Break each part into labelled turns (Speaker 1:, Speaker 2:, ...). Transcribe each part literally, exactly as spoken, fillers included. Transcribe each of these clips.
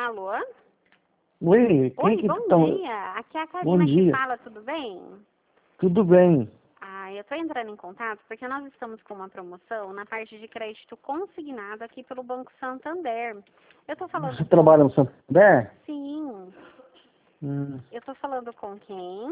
Speaker 1: Alô?
Speaker 2: Oi, quem
Speaker 1: Oi,
Speaker 2: que
Speaker 1: bom
Speaker 2: tá...
Speaker 1: dia. Aqui é a
Speaker 2: Bom
Speaker 1: Karina que
Speaker 2: dia.
Speaker 1: fala, tudo bem?
Speaker 2: Tudo bem.
Speaker 1: Ah, eu tô entrando em contato porque nós estamos com uma promoção na parte de crédito consignado aqui pelo Banco Santander. Eu tô falando
Speaker 2: Você
Speaker 1: com...
Speaker 2: trabalha no Santander?
Speaker 1: Sim.
Speaker 2: Hum,
Speaker 1: Eu tô falando com quem?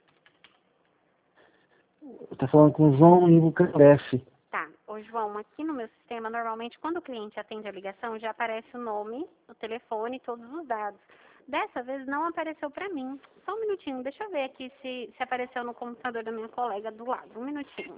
Speaker 2: eu tô falando com o João Ivo Cresce.
Speaker 1: Tá. Ô, João, aqui no meu sistema, normalmente, quando o cliente atende a ligação, já aparece o nome, o telefone e todos os dados. Dessa vez não apareceu pra mim. Só um minutinho, deixa eu ver aqui se, se apareceu no computador da minha colega do lado. Um minutinho.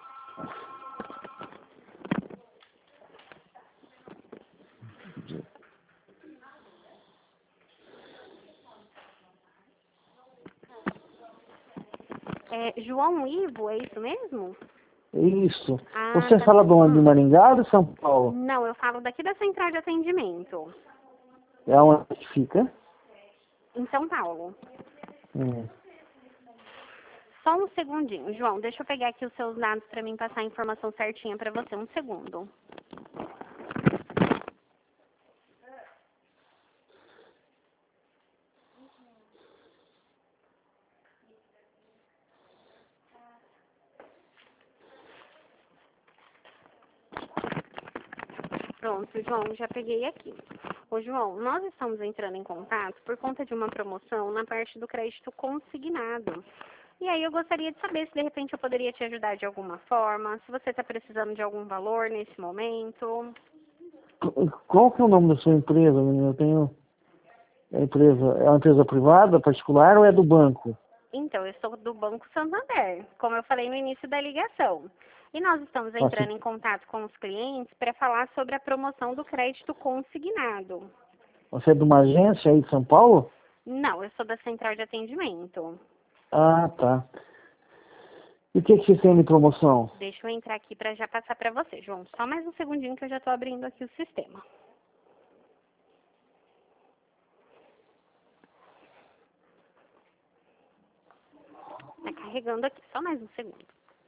Speaker 1: É, João Ivo, é isso mesmo?
Speaker 2: Isso.
Speaker 1: Ah,
Speaker 2: Você
Speaker 1: tá
Speaker 2: fala de
Speaker 1: certo.
Speaker 2: onde? De
Speaker 1: Hum.
Speaker 2: Maringá ou de São Paulo?
Speaker 1: Não, eu falo daqui da central de atendimento,
Speaker 2: É onde que fica?
Speaker 1: em São Paulo.
Speaker 2: Hum.
Speaker 1: Só um segundinho, João, deixa eu pegar aqui os seus dados pra mim passar a informação certinha pra você. Um segundo. Pronto, João, já peguei aqui. Ô, João, nós estamos entrando em contato por conta de uma promoção na parte do crédito consignado. E aí eu gostaria de saber se de repente eu poderia te ajudar de alguma forma, se você está precisando de algum valor nesse momento.
Speaker 2: Qu- Qual que é o nome da sua empresa, menina? Eu tenho... É empresa... É uma empresa privada, particular ou é do banco?
Speaker 1: Então, eu sou do Banco Santander, como eu falei no início da ligação. E nós estamos
Speaker 2: Nossa,
Speaker 1: entrando em contato com os clientes para falar sobre a promoção do crédito consignado.
Speaker 2: você é de uma agência aí de São Paulo?
Speaker 1: Não, eu sou da central de atendimento.
Speaker 2: Ah, tá. E o que, que você tem de promoção?
Speaker 1: Deixa eu entrar aqui para já passar para você, João. Só mais um segundinho que eu já estou abrindo aqui o sistema. Tá carregando aqui, só mais um segundo.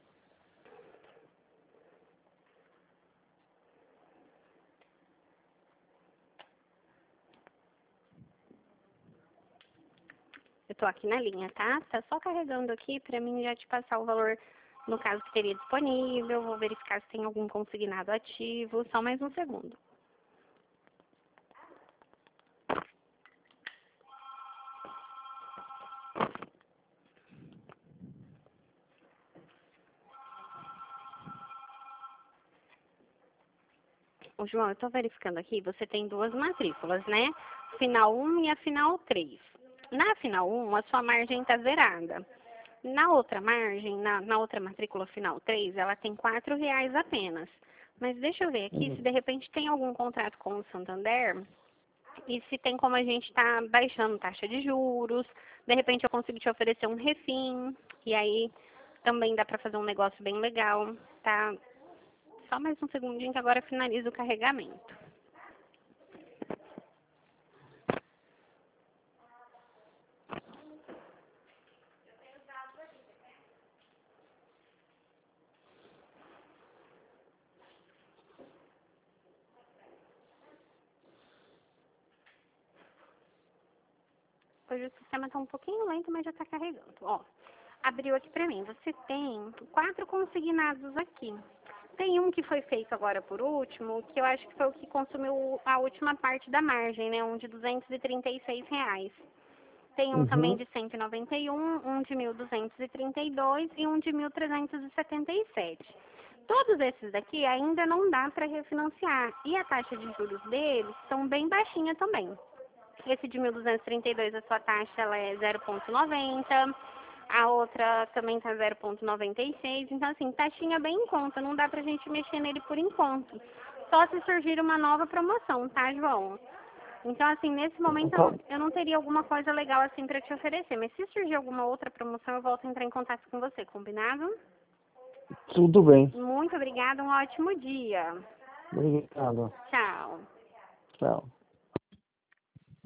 Speaker 1: Eu tô aqui na linha, tá? Tá só carregando aqui para mim já te passar o valor, no caso que teria disponível. Vou verificar se tem algum consignado ativo. Só mais um segundo. Ô, João, eu tô verificando aqui, você tem duas matrículas, né? Final um e a final três. Na final um, a sua margem tá zerada. Na outra margem, na, na outra matrícula final três, ela tem quatro reais apenas. Mas deixa eu ver aqui se de repente tem algum contrato com o Santander e se tem como a gente tá baixando taxa de juros. De repente eu consigo te oferecer um refim e aí também dá pra fazer um negócio bem legal, tá? Só mais um segundinho que agora finaliza o carregamento. Hoje o sistema está um pouquinho lento, mas já está carregando. Ó, abriu aqui para mim. Você tem quatro consignados aqui. Tem um que foi feito agora por último, que eu acho que foi o que consumiu a última parte da margem, né? Um de duzentos e trinta e seis reais. Tem um também
Speaker 2: Uhum.
Speaker 1: de cento e noventa e um, um de mil duzentos e trinta e dois e um de mil trezentos e setenta e sete. Todos esses daqui ainda não dá para refinanciar. E a taxa de juros deles são bem baixinha também. Esse de mil duzentos e trinta e dois, a sua taxa ela é zero vírgula noventa, a outra também está zero vírgula noventa e seis, então assim, taxinha bem em conta, não dá pra gente mexer nele por enquanto. Só se surgir uma nova promoção, tá, João? Então assim, nesse momento eu não,
Speaker 2: Então,
Speaker 1: eu não teria alguma coisa legal assim pra te oferecer, mas se surgir alguma outra promoção eu volto a entrar em contato com você, combinado?
Speaker 2: tudo bem.
Speaker 1: Muito obrigada, um ótimo dia.
Speaker 2: Obrigado.
Speaker 1: Tchau.
Speaker 2: Tchau.